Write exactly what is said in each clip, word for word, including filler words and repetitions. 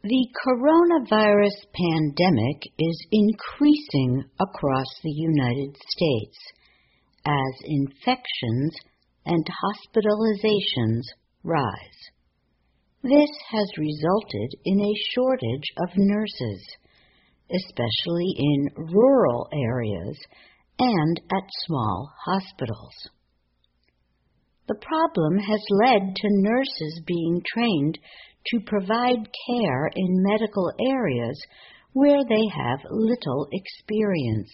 The coronavirus pandemic is increasing across the United States as infections and hospitalizations rise. This has resulted in a shortage of nurses, especially in rural areas and at small hospitals. The problem has led to nurses being trained to provide care in medical areas where they have little experience.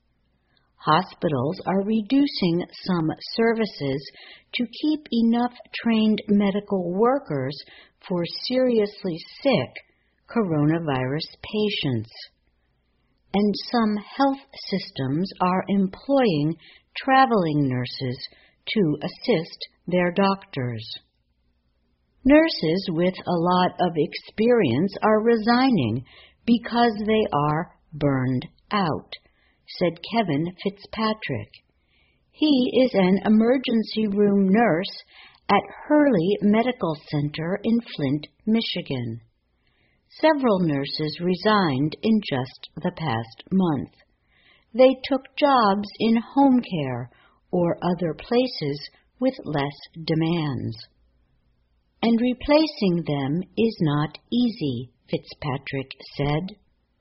Hospitals are reducing some services to keep enough trained medical workers for seriously sick coronavirus patients. And some health systems are employing traveling nurses to assist their doctors. Nurses with a lot of experience are resigning because they are burned out, said Kevin Fitzpatrick. He is an emergency room nurse at Hurley Medical Center in Flint, Michigan. Several nurses resigned in just the past month. They took jobs in home care or other places with less demands. And replacing them is not easy, Fitzpatrick said.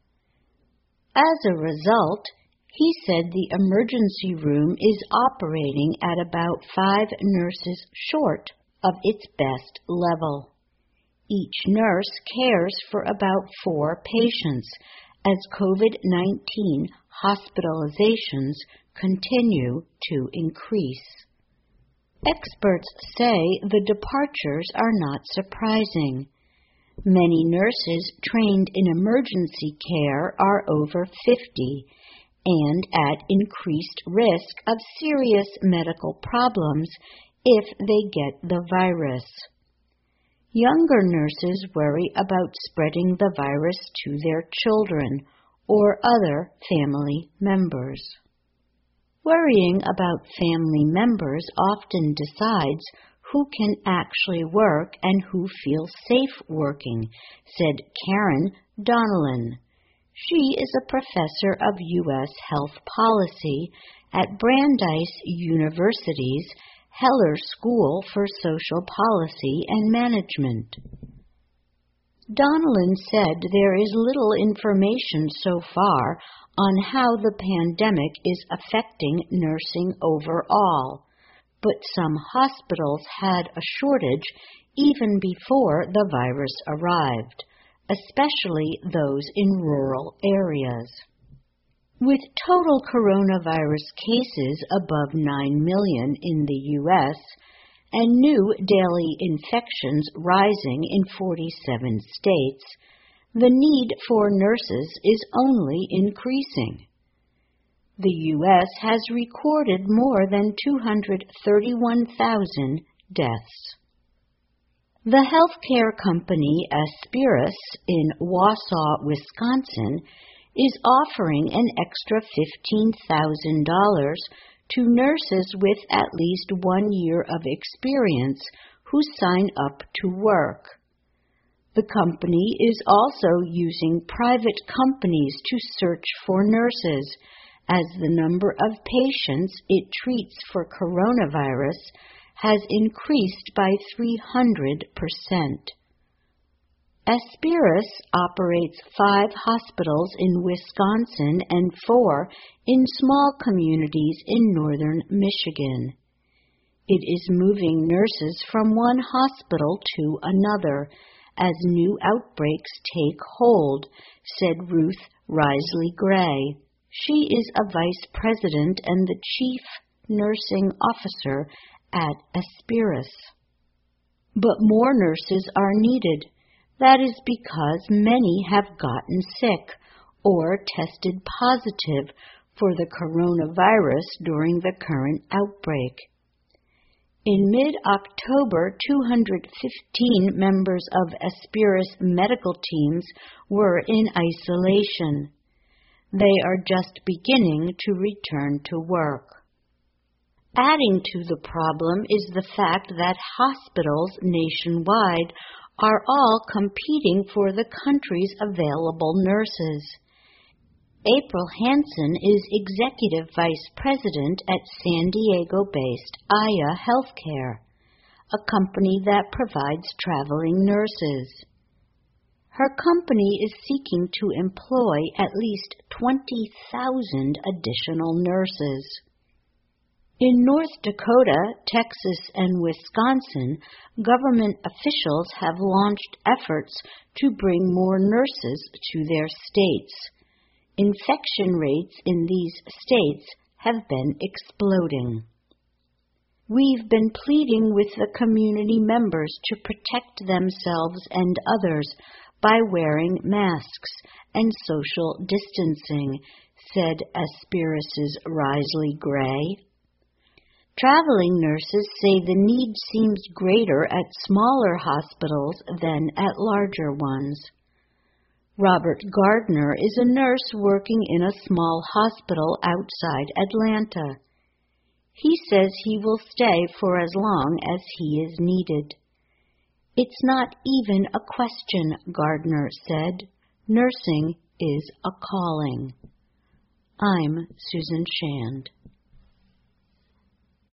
As a result, he said the emergency room is operating at about five nurses short of its best level. Each nurse cares for about four patients as COVID nineteen hospitalizations continue to increase. Experts say the departures are not surprising. Many nurses trained in emergency care are over fifty and at increased risk of serious medical problems if they get the virus. Younger nurses worry about spreading the virus to their children or other family members. Worrying about family members often decides who can actually work and who feels safe working, said Karen Donnellan. She is a professor of U S health policy at Brandeis University's Heller School for Social Policy and Management. Donnellan said there is little information so far on how the pandemic is affecting nursing overall, but some hospitals had a shortage even before the virus arrived, especially those in rural areas. With total coronavirus cases above nine million in the U S and new daily infections rising in forty-seven states, the need for nurses is only increasing. The U S has recorded more than two hundred thirty-one thousand deaths. The healthcare company Aspirus in Wausau, Wisconsin, is offering an extra fifteen thousand dollars to nurses with at least one year of experience who sign up to work. The company is also using private companies to search for nurses, as the number of patients it treats for coronavirus has increased by three hundred percent. Aspirus operates five hospitals in Wisconsin and four in small communities in northern Michigan. It is moving nurses from one hospital to another as new outbreaks take hold, said Ruth Risley Gray. She is a vice president and the chief nursing officer at Aspirus. But more nurses are needed. That is because many have gotten sick or tested positive for the coronavirus during the current outbreak. In mid-October, two hundred fifteen members of Aspirus medical teams were in isolation. They are just beginning to return to work. Adding to the problem is the fact that hospitals nationwide are all competing for the country's available nurses. April Hansen is Executive Vice President at San Diego-based Aya Healthcare, a company that provides traveling nurses. Her company is seeking to employ at least twenty thousand additional nurses. In North Dakota, Texas, and Wisconsin, government officials have launched efforts to bring more nurses to their states. Infection rates in these states have been exploding. We've been pleading with the community members to protect themselves and others by wearing masks and social distancing, said Aspirus's Risley Gray. Traveling nurses say the need seems greater at smaller hospitals than at larger ones. Robert Gardner is a nurse working in a small hospital outside Atlanta. He says he will stay for as long as he is needed. It's not even a question, Gardner said. Nursing is a calling. I'm Susan Shand.